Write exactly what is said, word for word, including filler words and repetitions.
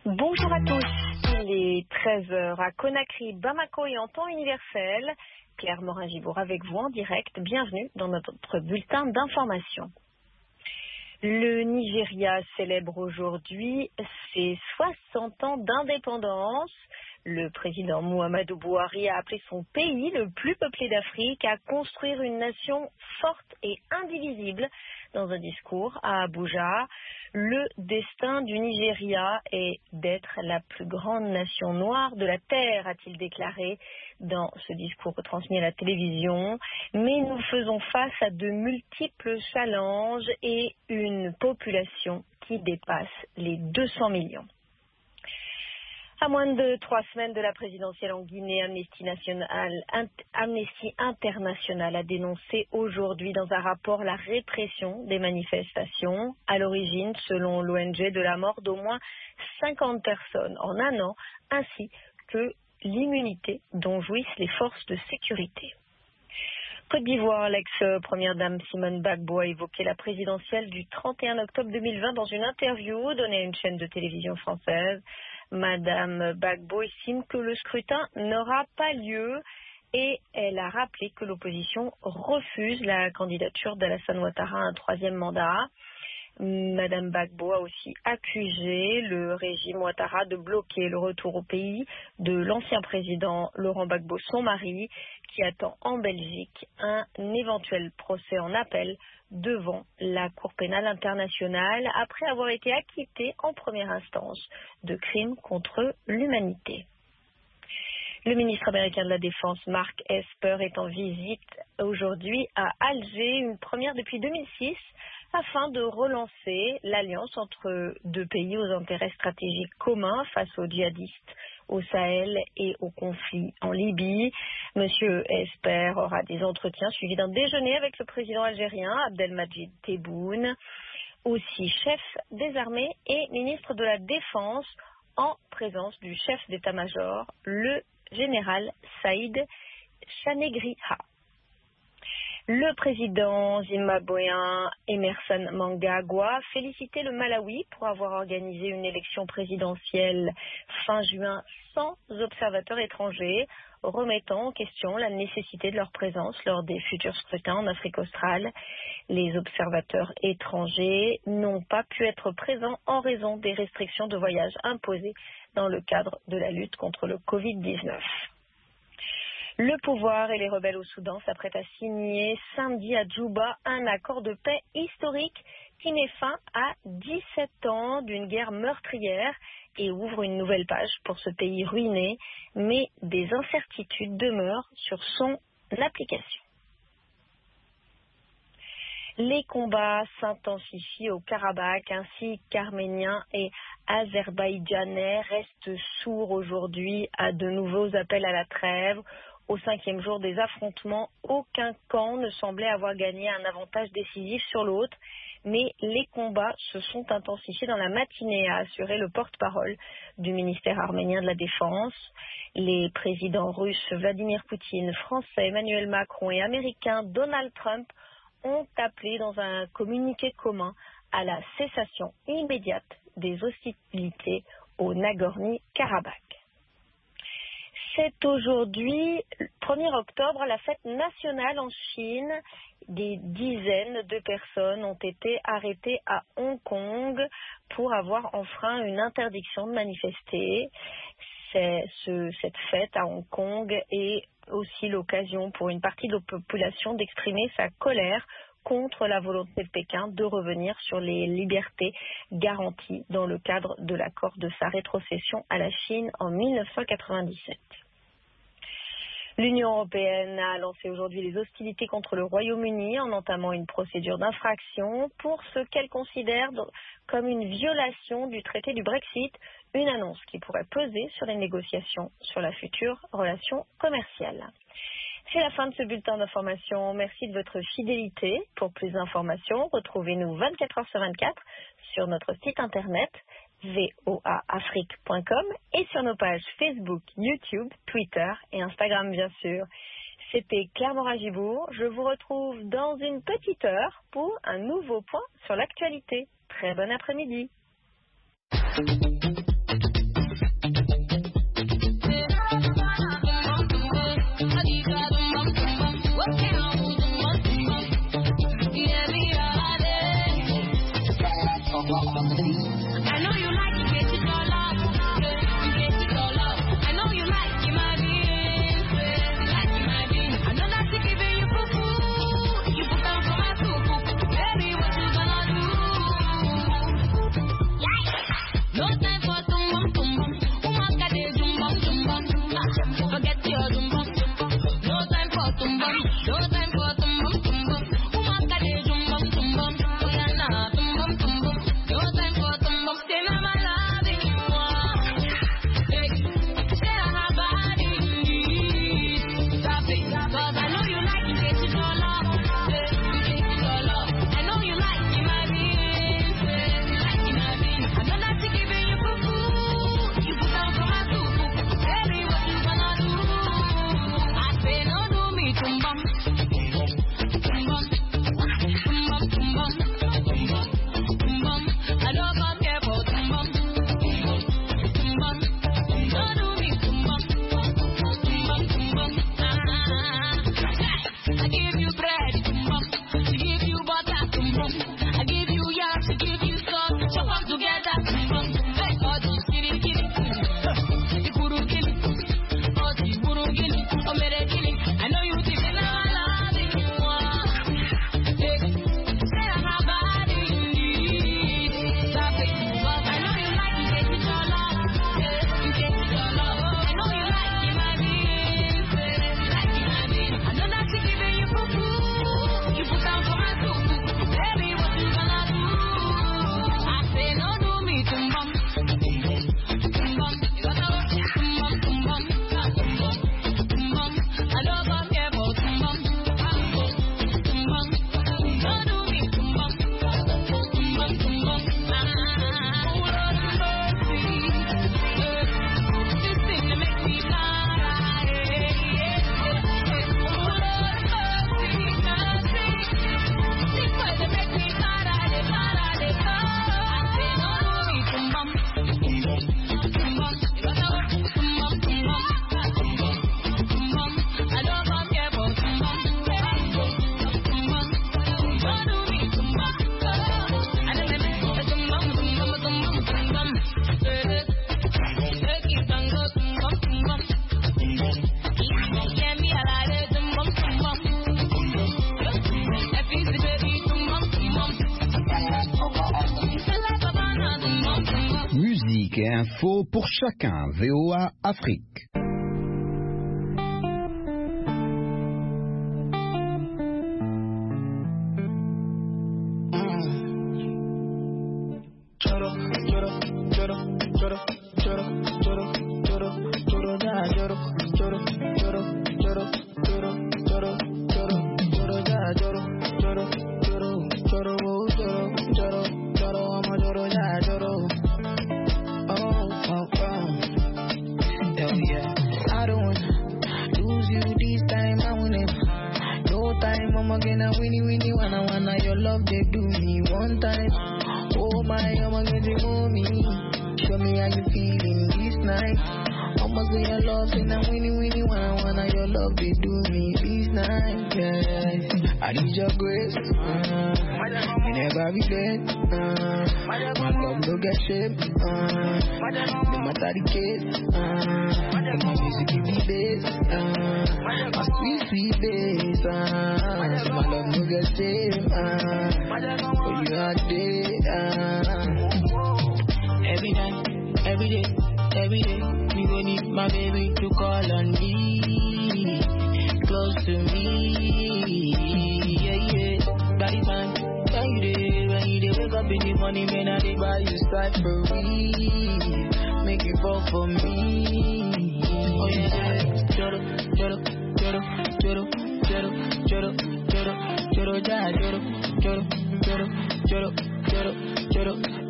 Bonjour à tous, il est treize heures à Conakry, Bamako et en temps universel. Claire Morin-Gibour avec vous en direct, bienvenue dans notre bulletin d'information. Le Nigeria célèbre aujourd'hui ses soixante ans d'indépendance. Le président Muhammadu Buhari a appelé son pays, le plus peuplé d'Afrique, à construire une nation forte et indivisible. Dans un discours à Abuja, le destin du Nigeria est d'être la plus grande nation noire de la Terre, a-t-il déclaré dans ce discours retransmis à la télévision. Mais nous faisons face à de multiples challenges et une population qui dépasse les deux cents millions. À moins de trois semaines de la présidentielle en Guinée, Amnesty, National, Amnesty International a dénoncé aujourd'hui dans un rapport la répression des manifestations, à l'origine, selon l'O N G, de la mort d'au moins cinquante personnes en un an, ainsi que l'immunité dont jouissent les forces de sécurité. Côte d'Ivoire, l'ex-première dame Simone Gbagbo a évoqué la présidentielle du trente et un octobre deux mille vingt dans une interview donnée à une chaîne de télévision française. Madame Gbagbo estime que le scrutin n'aura pas lieu et elle a rappelé que l'opposition refuse la candidature d'Alassane Ouattara à un troisième mandat. Madame Gbagbo a aussi accusé le régime Ouattara de bloquer le retour au pays de l'ancien président Laurent Gbagbo, son mari, qui attend en Belgique un éventuel procès en appel devant la Cour pénale internationale après avoir été acquitté en première instance de crimes contre l'humanité. Le ministre américain de la Défense, Mark Esper, est en visite aujourd'hui à Alger, une première depuis deux mille six, afin de relancer l'alliance entre deux pays aux intérêts stratégiques communs face aux djihadistes au Sahel et au conflit en Libye. Monsieur Esper aura des entretiens suivis d'un déjeuner avec le président algérien Abdelmadjid Tebboune, aussi chef des armées et ministre de la Défense, en présence du chef d'état-major, le général Saïd Chanegriha. Le président zimbabwéen Emerson Mnangagwa a félicité le Malawi pour avoir organisé une élection présidentielle fin juin sans observateurs étrangers, remettant en question la nécessité de leur présence lors des futurs scrutins en Afrique australe. Les observateurs étrangers n'ont pas pu être présents en raison des restrictions de voyage imposées dans le cadre de la lutte contre le covid dix-neuf. Le pouvoir et les rebelles au Soudan s'apprêtent à signer samedi à Djouba un accord de paix historique qui met fin à dix-sept ans d'une guerre meurtrière et ouvre une nouvelle page pour ce pays ruiné, mais des incertitudes demeurent sur son application. Les combats s'intensifient au Karabakh ainsi qu'Arméniens et Azerbaïdjanais restent sourds aujourd'hui à de nouveaux appels à la trêve. Au cinquième jour des affrontements, aucun camp ne semblait avoir gagné un avantage décisif sur l'autre, mais les combats se sont intensifiés dans la matinée, a assuré le porte-parole du ministère arménien de la Défense. Les présidents russes Vladimir Poutine, français Emmanuel Macron et américain Donald Trump ont appelé dans un communiqué commun à la cessation immédiate des hostilités au Nagorno-Karabakh. C'est aujourd'hui, premier octobre, la fête nationale en Chine. Des dizaines de personnes ont été arrêtées à Hong Kong pour avoir enfreint une interdiction de manifester. C'est ce, cette fête à Hong Kong est aussi l'occasion pour une partie de la population d'exprimer sa colère contre la volonté de Pékin de revenir sur les libertés garanties dans le cadre de l'accord de sa rétrocession à la Chine en mille neuf cent quatre-vingt-dix-sept. L'Union européenne a lancé aujourd'hui les hostilités contre le Royaume-Uni en entamant une procédure d'infraction pour ce qu'elle considère comme une violation du traité du Brexit, une annonce qui pourrait peser sur les négociations sur la future relation commerciale. C'est la fin de ce bulletin d'information. Merci de votre fidélité. Pour plus d'informations, retrouvez-nous vingt-quatre heures sur vingt-quatre sur notre site internet voa afrique point com et sur nos pages Facebook, YouTube, Twitter et Instagram bien sûr. C'était Claire Morin-Gibour. Je vous retrouve dans une petite heure pour un nouveau point sur l'actualité. Très bon après-midi. I know you like it, get it all up. You get it all up. I know you like it, my beans. Like it, my beans. I know that you giving you poo poo. You put down for my poo poo. Baby, what you gonna do? No time for tum bum tum bum. Uma kade jum bum jum bum. Forget your jum bum. No time for tum bum. No time for tum bum tum bum. Uma kade jum bum jum bum. Oh yeah, nah tum bum tum bum. No time for tum bum. Say na my love in you want. Hey, say I have body indeed. Stop it, 'cause I know you like it, get it all up. Hey, you get it all up. I know you like it, my beans. Like it, my beans. I know that you giving you poo poo. You put down for my poo poo. Baby, what you gonna do? I say no, do me tum bum. Tum bum. Tum bum, tum bum. Tum bum. I don't come here for tum bum. Tum bum. No, do me tum bum. Tum bum, tum bum. I give you bread, tum bum. I give you butter, tum bum. I give you yam, I give you salt. Chop them together, tum bum. Hey, oh, this kitty, kitty. The kuru kitty. Oh, this kuru kitty. Oh, mere kitty. I know you think that I love you. Hey, say I have body indeed. Stop it, 'cause I know you like it, get it all up. Yeah, you get it all up. I know you like it, my beans. Like it, my beans. I know that you giving you poo poo. You put down for my poo poo. Baby, what you gonna do? I say no, do me tum bum. Tum bum. You gotta go tum bum, tum bum. Tum bum. Tum bum. I don't come here for tum bum. Tum bum. No, do me tum bum. Tum bum, tum bum. Oh, Lord have mercy. This thing that makes me cry. Oh, Lord have mercy. Mercy. This word that makes me cry. They cry, they cry. I say no, do me tum bum. Tum bum. You gotta go tum bum, tum bum. Tum bum. Tum bum. I don't come here for tum bum. Tum bum. No, do me tum bum. I don't let me tum bum, tum bum, tum bum, tum bum. Take it and go tum bum, tum bum. Yeah, me I like it, tum bum, tum bum. If it's the baby, tum bum, tum bum. It's like a banana, tum bum, tum bum. Musique et info pour chacun. V O A Afrique. Choro, choro, choro, choro, choro, choro, choro, choro, ya, choro, choro, choro, choro, choro, choro, choro, choro, ya, choro, choro, choro, choro, oh, choro, choro, choro, I'm a choro, ya, choro. Oh, oh, oh. Hell yeah. I don't wanna lose you this time, I want it. No time, I'm gonna winnie, winnie, wanna, wanna, your love, they do me one time. Oh my, I'ma get you for me. Show me how you feeling this night. I'ma say your love, and I'm winning, winning, wanna, wanna, your love, they do me this night. Yeah. I need your grace. Uh, you never regret. Uh, my love no get shaped. Uh, no matter the case. Uh, my music give me bass. Uh, my sweet, sweet bass. Uh, my love no get shaped. Uh, for you are there. Uh, every night, every day, every day, me go need my baby to call on me, close to me, yeah, yeah. By the time, when you dey, when you dey wake up in the morning, man, I dey buy you side for me, make you fall for me, oh yeah. Choro, choro, choro, choro, choro, choro, choro, choro, ja, choro, choro, choro, choro, choro, choro.